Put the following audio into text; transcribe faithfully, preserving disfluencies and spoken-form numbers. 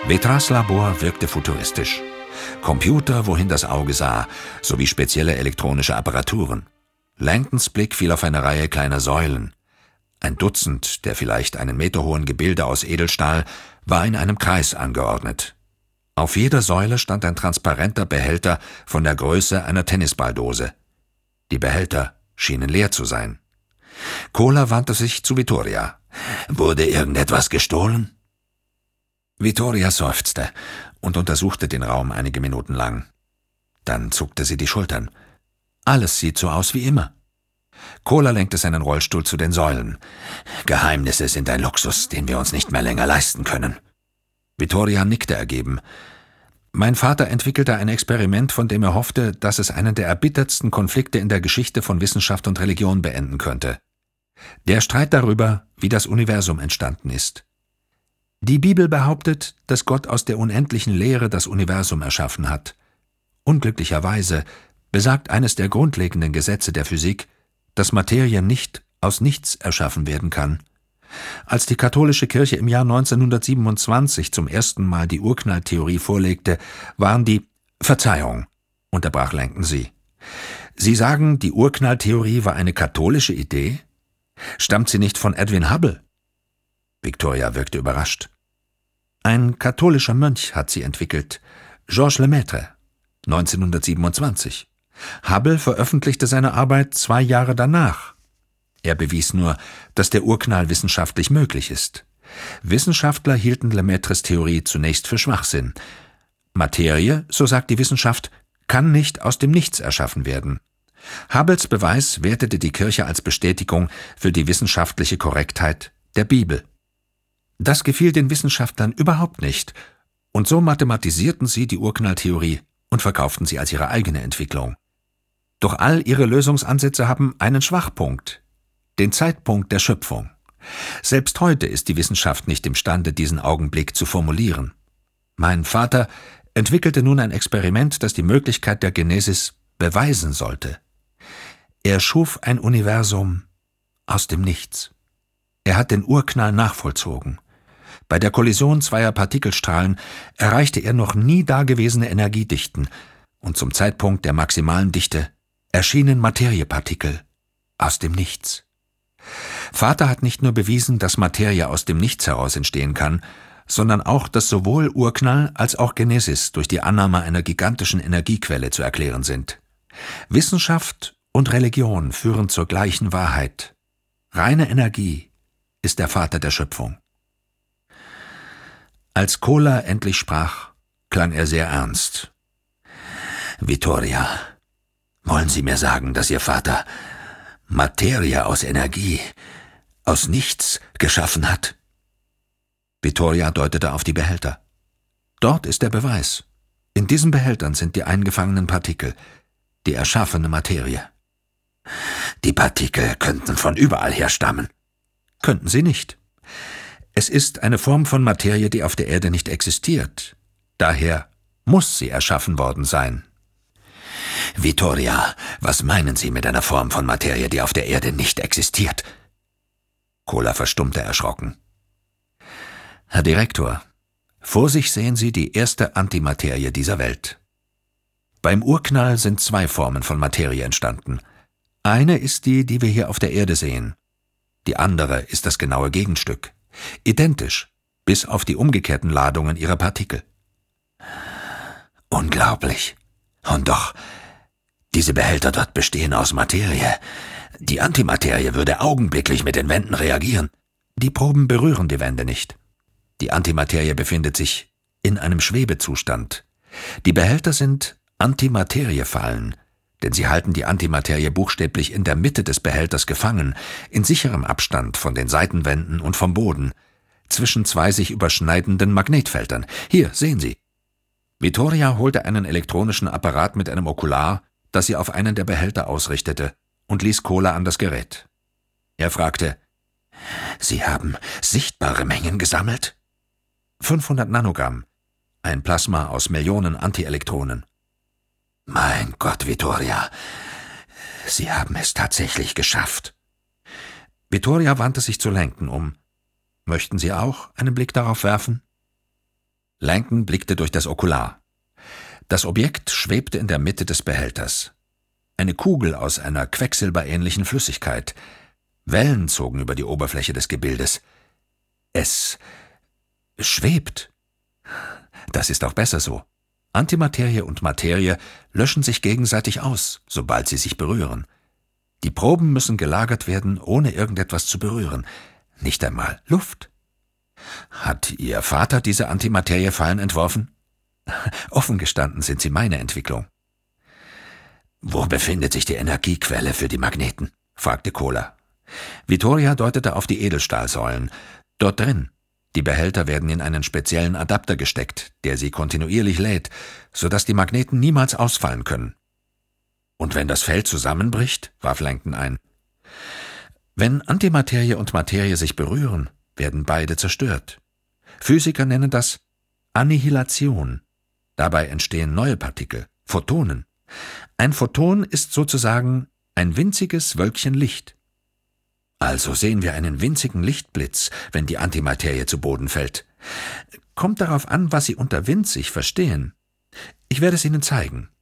Vétras Labor wirkte futuristisch. Computer, wohin das Auge sah, sowie spezielle elektronische Apparaturen. Langtons Blick fiel auf eine Reihe kleiner Säulen. Ein Dutzend der vielleicht einen Meter hohen Gebilde aus Edelstahl war in einem Kreis angeordnet. Auf jeder Säule stand ein transparenter Behälter von der Größe einer Tennisballdose. Die Behälter schienen leer zu sein. Kola wandte sich zu Vittoria. »Wurde irgendetwas gestohlen?« Vittoria seufzte und untersuchte den Raum einige Minuten lang. Dann zuckte sie die Schultern. »Alles sieht so aus wie immer.« Kola lenkte seinen Rollstuhl zu den Säulen. »Geheimnisse sind ein Luxus, den wir uns nicht mehr länger leisten können.« Vittoria nickte ergeben. »Mein Vater entwickelte ein Experiment, von dem er hoffte, dass es einen der erbittertsten Konflikte in der Geschichte von Wissenschaft und Religion beenden könnte. Der Streit darüber, wie das Universum entstanden ist. Die Bibel behauptet, dass Gott aus der unendlichen Leere das Universum erschaffen hat. Unglücklicherweise besagt eines der grundlegenden Gesetze der Physik, dass Materie nicht aus nichts erschaffen werden kann. Als die katholische Kirche im Jahr neunzehnhundertsiebenundzwanzig zum ersten Mal die Urknalltheorie vorlegte, waren die »Verzeihung«, unterbrach Langton sie. »Sie sagen, die Urknalltheorie war eine katholische Idee? Stammt sie nicht von Edwin Hubble?« Victoria wirkte überrascht. »Ein katholischer Mönch hat sie entwickelt, Georges Lemaitre, neunzehnhundertsiebenundzwanzig. Hubble veröffentlichte seine Arbeit zwei Jahre danach. Er bewies nur, dass der Urknall wissenschaftlich möglich ist. Wissenschaftler hielten Lemaitres Theorie zunächst für Schwachsinn. Materie, so sagt die Wissenschaft, kann nicht aus dem Nichts erschaffen werden. Hubbles Beweis wertete die Kirche als Bestätigung für die wissenschaftliche Korrektheit der Bibel. Das gefiel den Wissenschaftlern überhaupt nicht, und so mathematisierten sie die Urknalltheorie und verkauften sie als ihre eigene Entwicklung. Doch all ihre Lösungsansätze haben einen Schwachpunkt, den Zeitpunkt der Schöpfung. Selbst heute ist die Wissenschaft nicht imstande, diesen Augenblick zu formulieren. Mein Vater entwickelte nun ein Experiment, das die Möglichkeit der Genesis beweisen sollte. Er schuf ein Universum aus dem Nichts. Er hat den Urknall nachvollzogen. Bei der Kollision zweier Partikelstrahlen erreichte er noch nie dagewesene Energiedichten, und zum Zeitpunkt der maximalen Dichte erschienen Materiepartikel aus dem Nichts. Vater hat nicht nur bewiesen, dass Materie aus dem Nichts heraus entstehen kann, sondern auch, dass sowohl Urknall als auch Genesis durch die Annahme einer gigantischen Energiequelle zu erklären sind. Wissenschaft und Religion führen zur gleichen Wahrheit. Reine Energie ist der Vater der Schöpfung. Als Kola endlich sprach, klang er sehr ernst. »Vittoria, wollen Sie mir sagen, dass Ihr Vater Materie aus Energie, aus nichts geschaffen hat?« Vittoria deutete auf die Behälter. »Dort ist der Beweis. In diesen Behältern sind die eingefangenen Partikel, die erschaffene Materie.« »Die Partikel könnten von überall her stammen.« »Könnten sie nicht. Es ist eine Form von Materie, die auf der Erde nicht existiert. Daher muss sie erschaffen worden sein.« »Vittoria, was meinen Sie mit einer Form von Materie, die auf der Erde nicht existiert?« Kola verstummte erschrocken. »Herr Direktor, vor sich sehen Sie die erste Antimaterie dieser Welt. Beim Urknall sind zwei Formen von Materie entstanden. Eine ist die, die wir hier auf der Erde sehen. Die andere ist das genaue Gegenstück. Identisch, bis auf die umgekehrten Ladungen ihrer Partikel.« »Unglaublich. Und doch, diese Behälter dort bestehen aus Materie. Die Antimaterie würde augenblicklich mit den Wänden reagieren.« »Die Proben berühren die Wände nicht. Die Antimaterie befindet sich in einem Schwebezustand. Die Behälter sind Antimateriefallen, denn sie halten die Antimaterie buchstäblich in der Mitte des Behälters gefangen, in sicherem Abstand von den Seitenwänden und vom Boden, zwischen zwei sich überschneidenden Magnetfeldern. Hier, sehen Sie.« Vittoria holte einen elektronischen Apparat mit einem Okular, das sie auf einen der Behälter ausrichtete, und ließ Kola an das Gerät. Er fragte, »Sie haben sichtbare Mengen gesammelt?« fünfhundert Nanogramm, ein Plasma aus Millionen Antielektronen. »Mein Gott, Vittoria, Sie haben es tatsächlich geschafft.« Vittoria wandte sich zu Langton um. »Möchten Sie auch einen Blick darauf werfen?« Langton blickte durch das Okular. Das Objekt schwebte in der Mitte des Behälters. Eine Kugel aus einer quecksilberähnlichen Flüssigkeit. Wellen zogen über die Oberfläche des Gebildes. Es schwebt. Das ist auch besser so. Antimaterie und Materie löschen sich gegenseitig aus, sobald sie sich berühren. Die Proben müssen gelagert werden, ohne irgendetwas zu berühren. Nicht einmal Luft. Hat Ihr Vater diese Antimateriefallen entworfen? Offen gestanden sind sie meine Entwicklung. »Wo befindet sich die Energiequelle für die Magneten?« fragte Kohler. Vittoria deutete auf die Edelstahlsäulen. »Dort drin. Die Behälter werden in einen speziellen Adapter gesteckt, der sie kontinuierlich lädt, sodass die Magneten niemals ausfallen können.« »Und wenn das Feld zusammenbricht?« warf Langton ein. »Wenn Antimaterie und Materie sich berühren, werden beide zerstört. Physiker nennen das Annihilation. Dabei entstehen neue Partikel, Photonen. Ein Photon ist sozusagen ein winziges Wölkchen Licht. Also sehen wir einen winzigen Lichtblitz, wenn die Antimaterie zu Boden fällt. Kommt darauf an, was Sie unter winzig verstehen. Ich werde es Ihnen zeigen.